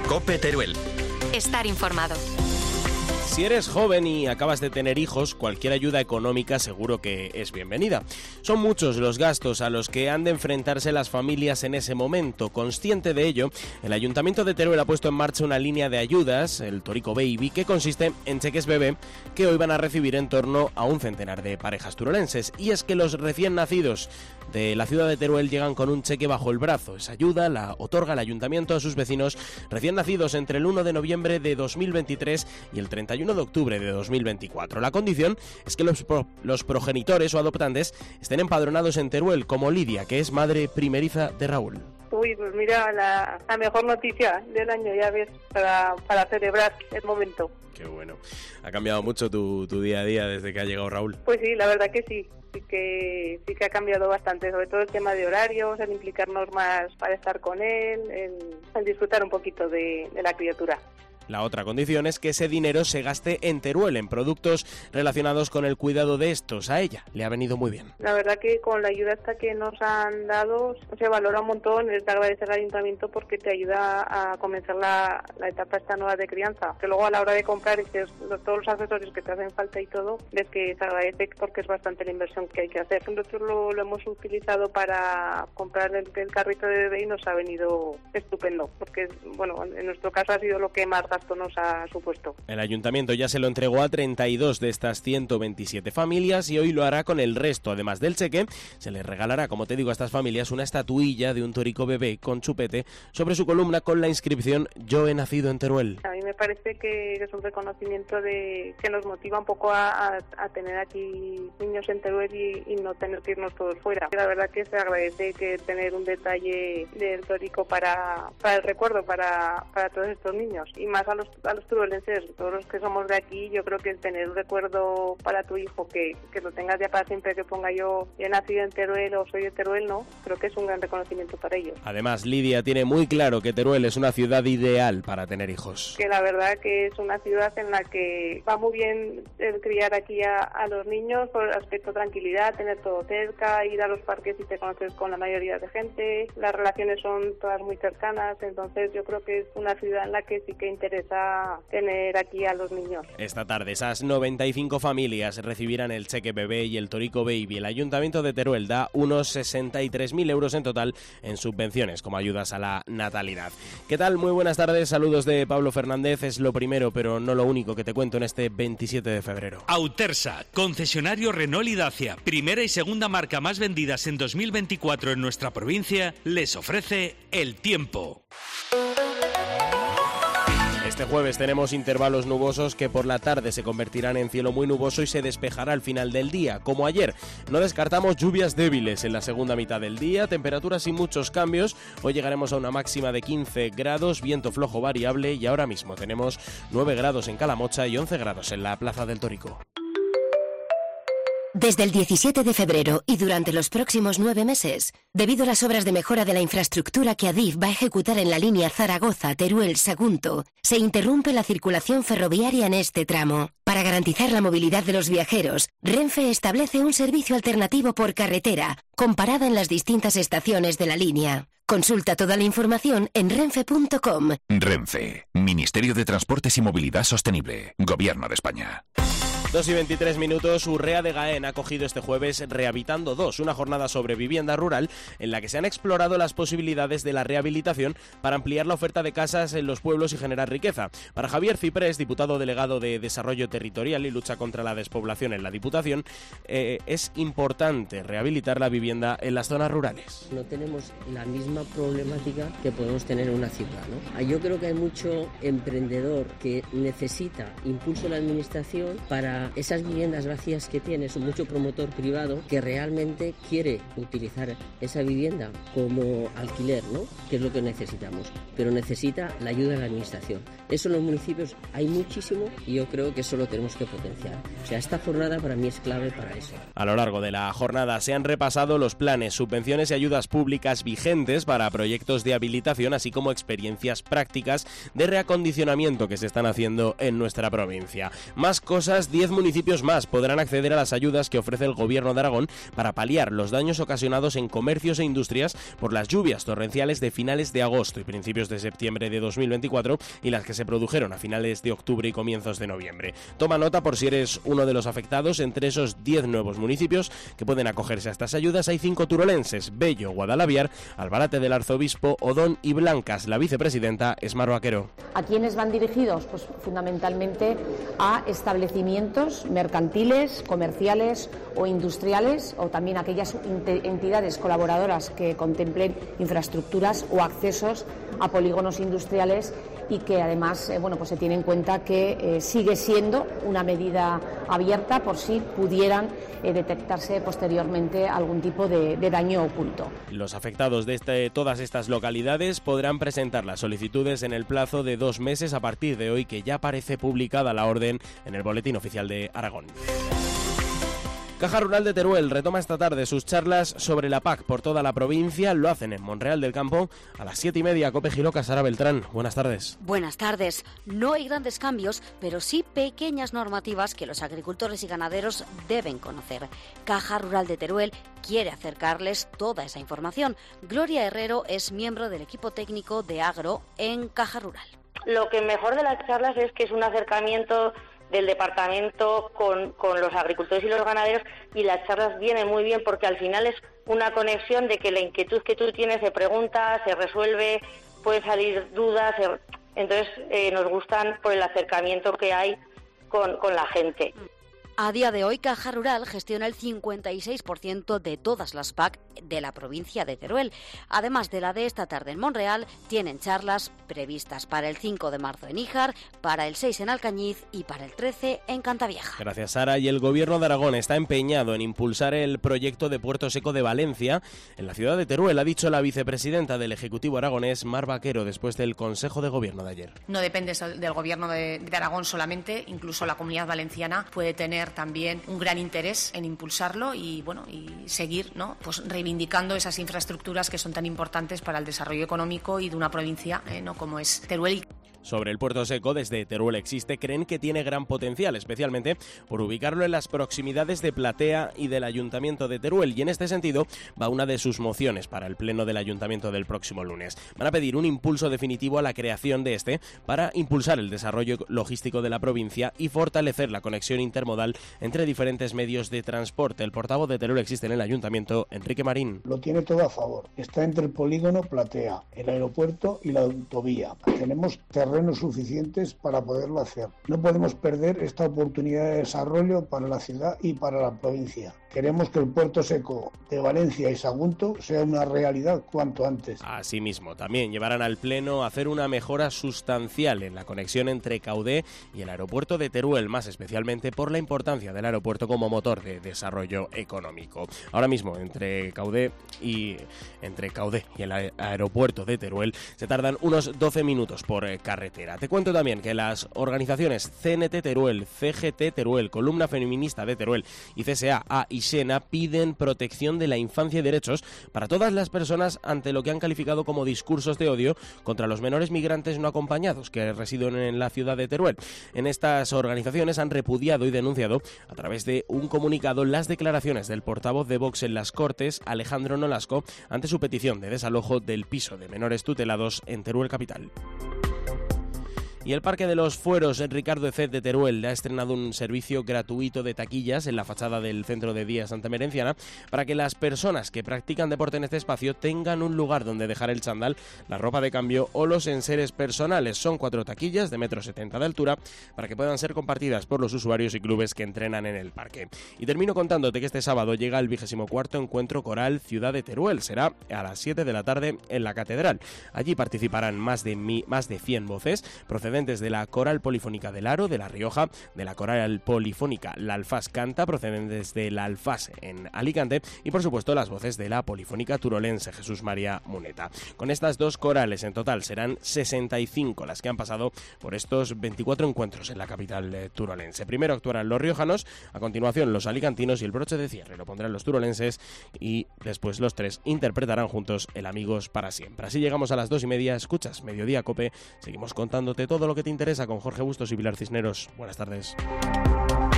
COPE Teruel. Estar informado. Si eres joven y acabas de tener hijos, cualquier ayuda económica seguro que es bienvenida. Son muchos los gastos a los que han de enfrentarse las familias en ese momento. Consciente de ello, el Ayuntamiento de Teruel ha puesto en marcha una línea de ayudas, el Torico Baby, que consiste en cheques bebé que hoy van a recibir en torno a un centenar de parejas turolenses. Y es que los recién nacidos de la ciudad de Teruel llegan con un cheque bajo el brazo. Esa ayuda la otorga el Ayuntamiento a sus vecinos recién nacidos entre el 1 de noviembre de 2023 y el 31 de octubre de 2024. La condición es que los progenitores o adoptantes estén empadronados en Teruel, como Lidia, que es madre primeriza de Raúl. Uy, pues mira, la mejor noticia del año, ya ves, para celebrar el momento. Qué bueno. ¿Ha cambiado mucho tu día a día desde que ha llegado Raúl? Pues sí, la verdad que sí. Sí que ha cambiado bastante, sobre todo el tema de horarios, el implicarnos más para estar con él, el disfrutar un poquito de la criatura. La otra condición es que ese dinero se gaste en Teruel, en productos relacionados con el cuidado de estos. A ella le ha venido muy bien. La verdad que con la ayuda esta que nos han dado se valora un montón, es de agradecer al Ayuntamiento porque te ayuda a comenzar la etapa esta nueva de crianza. Que luego a la hora de comprar todos los accesorios que te hacen falta y todo, ves que se agradece porque es bastante la inversión que hay que hacer. Nosotros lo hemos utilizado para comprar el carrito de bebé y nos ha venido estupendo, porque bueno, en nuestro caso ha sido lo que más gasto nos ha supuesto. El Ayuntamiento ya se lo entregó a 32 de estas 127 familias y hoy lo hará con el resto. Además del cheque, se les regalará, como te digo, a estas familias una estatuilla de un torico bebé con chupete sobre su columna con la inscripción "Yo he nacido en Teruel". A mí me parece que es un reconocimiento que nos motiva un poco a tener aquí niños en Teruel y no tener que irnos todos fuera. La verdad que se agradece que tener un detalle del torico para el recuerdo para todos estos niños y más a los turolenses, todos los que somos de aquí. Yo creo que tener un recuerdo para tu hijo que lo tengas ya para siempre, que ponga yo he nacido en Teruel o soy de Teruel, no, creo que es un gran reconocimiento para ellos. Además, Lidia tiene muy claro que Teruel es una ciudad ideal para tener hijos. Que la verdad que es una ciudad en la que va muy bien el criar aquí a los niños por el aspecto tranquilidad, tener todo cerca, ir a los parques y te conoces con la mayoría de gente, las relaciones son todas muy cercanas, entonces yo creo que es una ciudad en la que sí que interesa tener aquí a los niños. Esta tarde esas 95 familias recibirán el cheque bebé y el Torico Baby. El Ayuntamiento de Teruel da unos 63.000 euros en total en subvenciones como ayudas a la natalidad. ¿Qué tal? Muy buenas tardes, saludos de Pablo Fernández. Es lo primero, pero no lo único que te cuento en este 27 de febrero. Autersa, concesionario Renault y Dacia, primera y segunda marca más vendidas en 2024 en nuestra provincia, les ofrece el tiempo. Este jueves tenemos intervalos nubosos que por la tarde se convertirán en cielo muy nuboso y se despejará al final del día. Como ayer, no descartamos lluvias débiles en la segunda mitad del día, temperaturas sin muchos cambios. Hoy llegaremos a una máxima de 15 grados, viento flojo variable y ahora mismo tenemos 9 grados en Calamocha y 11 grados en la Plaza del Torico. Desde el 17 de febrero y durante los próximos 9 meses, debido a las obras de mejora de la infraestructura que Adif va a ejecutar en la línea Zaragoza-Teruel-Sagunto, se interrumpe la circulación ferroviaria en este tramo. Para garantizar la movilidad de los viajeros, Renfe establece un servicio alternativo por carretera, con parada en las distintas estaciones de la línea. Consulta toda la información en renfe.com. Renfe, Ministerio de Transportes y Movilidad Sostenible, Gobierno de España. 2:23, Urrea de Gaén ha acogido este jueves Rehabilitando 2, una jornada sobre vivienda rural en la que se han explorado las posibilidades de la rehabilitación para ampliar la oferta de casas en los pueblos y generar riqueza. Para Javier Ciprés, diputado delegado de Desarrollo Territorial y Lucha contra la Despoblación en la Diputación, es importante rehabilitar la vivienda en las zonas rurales. No tenemos la misma problemática que podemos tener en una ciudad, ¿no? Yo creo que hay mucho emprendedor que necesita impulso de la administración para esas viviendas vacías que tienes, mucho promotor privado que realmente quiere utilizar esa vivienda como alquiler, ¿no? Que es lo que necesitamos, pero necesita la ayuda de la administración. Eso en los municipios hay muchísimo y yo creo que eso lo tenemos que potenciar. O sea, esta jornada para mí es clave para eso. A lo largo de la jornada se han repasado los planes, subvenciones y ayudas públicas vigentes para proyectos de habilitación, así como experiencias prácticas de reacondicionamiento que se están haciendo en nuestra provincia. Más cosas, 10 10 municipios más podrán acceder a las ayudas que ofrece el Gobierno de Aragón para paliar los daños ocasionados en comercios e industrias por las lluvias torrenciales de finales de agosto y principios de septiembre de 2024 y las que se produjeron a finales de octubre y comienzos de noviembre. Toma nota por si eres uno de los afectados. Entre esos 10 nuevos municipios que pueden acogerse a estas ayudas hay 5 turolenses: Bello, Guadalaviar, Albarate del Arzobispo, Odón y Blancas. La vicepresidenta es Mar Vaquero. ¿A quiénes van dirigidos? Pues fundamentalmente a establecimientos mercantiles, comerciales o industriales, o también a aquellas entidades colaboradoras que contemplen infraestructuras o accesos a polígonos industriales, y que además pues se tiene en cuenta que sigue siendo una medida abierta por si pudieran detectarse posteriormente algún tipo de daño oculto. Los afectados de todas estas localidades podrán presentar las solicitudes en el plazo de 2 meses a partir de hoy, que ya aparece publicada la orden en el Boletín Oficial de Aragón. Caja Rural de Teruel retoma esta tarde sus charlas sobre la PAC por toda la provincia. Lo hacen en Monreal del Campo a las 7:30. Cope Giloca, Sara Beltrán. Buenas tardes. Buenas tardes. No hay grandes cambios, pero sí pequeñas normativas que los agricultores y ganaderos deben conocer. Caja Rural de Teruel quiere acercarles toda esa información. Gloria Herrero es miembro del equipo técnico de Agro en Caja Rural. Lo que mejor de las charlas es que es un acercamiento del departamento con los agricultores y los ganaderos, y las charlas vienen muy bien porque al final es una conexión de que la inquietud que tú tienes se pregunta, se resuelve, pueden salir dudas, entonces nos gustan por el acercamiento que hay con la gente. A día de hoy, Caja Rural gestiona el 56% de todas las PAC de la provincia de Teruel. Además de la de esta tarde en Monreal, tienen charlas previstas para el 5 de marzo en Níjar, para el 6 en Alcañiz y para el 13 en Cantavieja. Gracias, Sara. Y el Gobierno de Aragón está empeñado en impulsar el proyecto de Puerto Seco de Valencia en la ciudad de Teruel, ha dicho la vicepresidenta del Ejecutivo aragonés, Mar Vaquero, después del Consejo de Gobierno de ayer. No depende del Gobierno de Aragón solamente, incluso la Comunidad Valenciana puede tener también un gran interés en impulsarlo y seguir, ¿no?, pues reivindicando esas infraestructuras que son tan importantes para el desarrollo económico y de una provincia ¿no?, como es Teruel. Sobre el Puerto Seco, desde Teruel Existe creen que tiene gran potencial, especialmente por ubicarlo en las proximidades de Platea y del Ayuntamiento de Teruel, y en este sentido va una de sus mociones para el Pleno del Ayuntamiento del próximo lunes. Van a pedir un impulso definitivo a la creación de este para impulsar el desarrollo logístico de la provincia y fortalecer la conexión intermodal entre diferentes medios de transporte. El portavoz de Teruel Existe en el Ayuntamiento, Enrique Marín. Lo tiene todo a favor. Está entre el polígono Platea, el aeropuerto y la autovía. Tenemos terrenos suficientes para poderlo hacer. No podemos perder esta oportunidad de desarrollo para la ciudad y para la provincia. Queremos que el Puerto Seco de Valencia y Sagunto sea una realidad cuanto antes. Asimismo, también llevarán al Pleno a hacer una mejora sustancial en la conexión entre Caudé y el aeropuerto de Teruel, más especialmente por la importancia del aeropuerto como motor de desarrollo económico. Ahora mismo, entre Caudé y el aeropuerto de Teruel se tardan unos 12 minutos por carretera. Te cuento también que las organizaciones CNT Teruel, CGT Teruel, Columna Feminista de Teruel y CSA y Sena piden protección de la infancia y derechos para todas las personas ante lo que han calificado como discursos de odio contra los menores migrantes no acompañados que residen en la ciudad de Teruel. En estas organizaciones han repudiado y denunciado a través de un comunicado las declaraciones del portavoz de Vox en las Cortes, Alejandro Nolasco, ante su petición de desalojo del piso de menores tutelados en Teruel capital. Y el Parque de los Fueros Ricardo Ecet de Teruel ha estrenado un servicio gratuito de taquillas en la fachada del Centro de Día Santa Merenciana para que las personas que practican deporte en este espacio tengan un lugar donde dejar el chándal, la ropa de cambio o los enseres personales. Son 4 taquillas de 1,70 m de altura para que puedan ser compartidas por los usuarios y clubes que entrenan en el parque. Y termino contándote que este sábado llega el 24º Encuentro Coral Ciudad de Teruel. Será a las 7 de la tarde en la Catedral. Allí participarán más de 100 voces procedentes de la Coral Polifónica del Aro, de La Rioja, de la Coral Polifónica La Alfaz Canta, procedentes de La Alfaz en Alicante, y por supuesto las voces de la Polifónica Turolense Jesús María Muneta. Con estas 2 corales en total serán 65 las que han pasado por estos 24 encuentros en la capital turolense. Primero actuarán los riojanos, a continuación los alicantinos y el broche de cierre lo pondrán los turolenses, y después los 3 interpretarán juntos el Amigos para siempre. Así llegamos a las 2:30, escuchas Mediodía Cope, seguimos contándote todo lo que te interesa con Jorge Bustos y Pilar Cisneros. Buenas tardes.